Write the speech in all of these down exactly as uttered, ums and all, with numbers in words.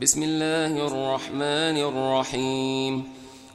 بسم الله الرحمن الرحيم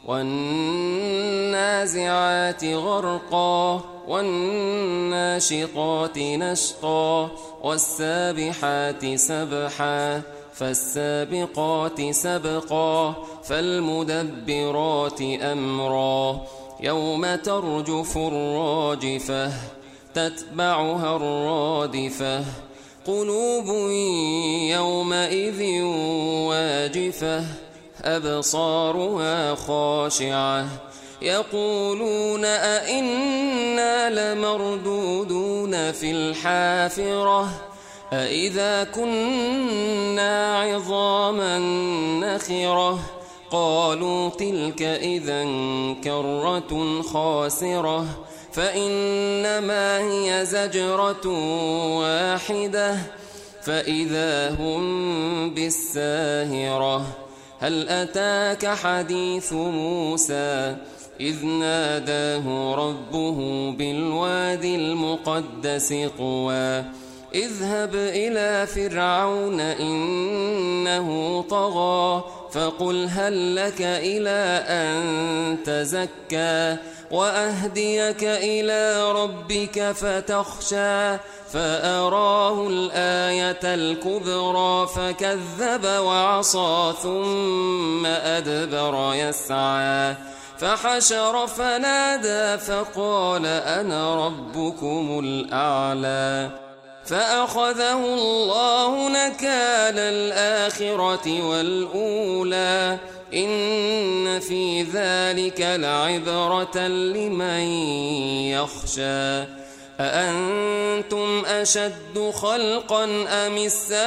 والنازعات غرقا والناشطات نشطا والسابحات سبحا فالسابقات سبقا فالمدبرات أمرا يوم ترجف الراجفة تتبعها الرادفة قلوب يومئذ واجفة أبصارها خاشعة يقولون أئنا لمردودون في الحافرة أئذا كنا عظاما نخرة قالوا تلك إذا كرة خاسرة فإنما هي زجرة واحدة فإذا هم بالساهرة هل أتاك حديث موسى إذ ناداه ربه بالوادي المقدس طوى اذهب إلى فرعون إنه طغى فقل هل لك إلى أن تزكى وأهديك إلى ربك فتخشى فأراه الآية الكبرى فكذب وعصى ثم أدبر يسعى فحشر فنادى فقال أنا ربكم الأعلى فأخذه الله نكال الآخرة والأولى إن في ذلك لعبرة لمن يخشى أأنتم أشد خلقا أم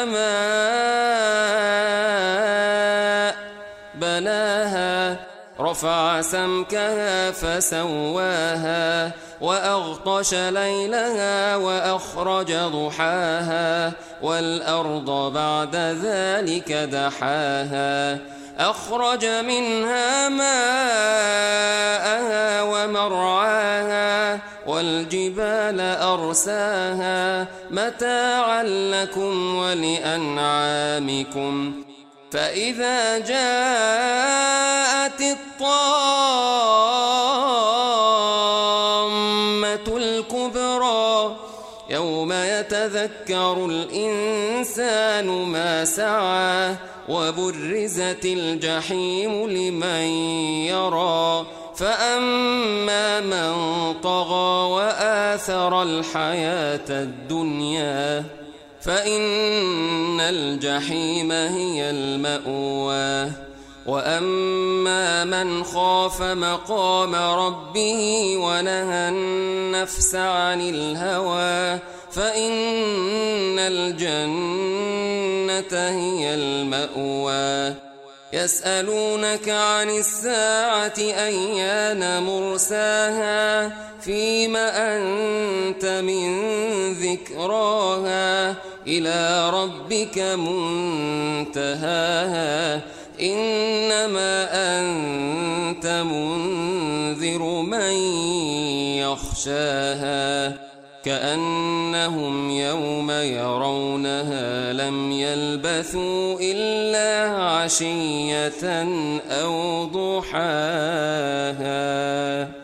السماء بناها رفع سمكها فسواها وأغطش ليلها وأخرج ضحاها والأرض بعد ذلك دحاها أخرج منها ماءها ومرعاها والجبال أرساها متاعا لكم ولأنعامكم فإذا جاءت الطامة الكبرى يوم يتذكر الإنسان ما سعى وبرزت الجحيم لمن يرى فأما من طغى وآثر الحياة الدنيا فإن الجحيم هي المأوى وأما من خاف مقام ربه ونهى النفس عن الهوى فإن الجنة هي المأوى يسألونك عن الساعة أيان مرساها فيم أنت من ذكراها إلى ربك منتهاها إنما أنت منذر من يخشاها كأنهم يوم يرونها لم يلبثوا إلا عشية أو ضحاها.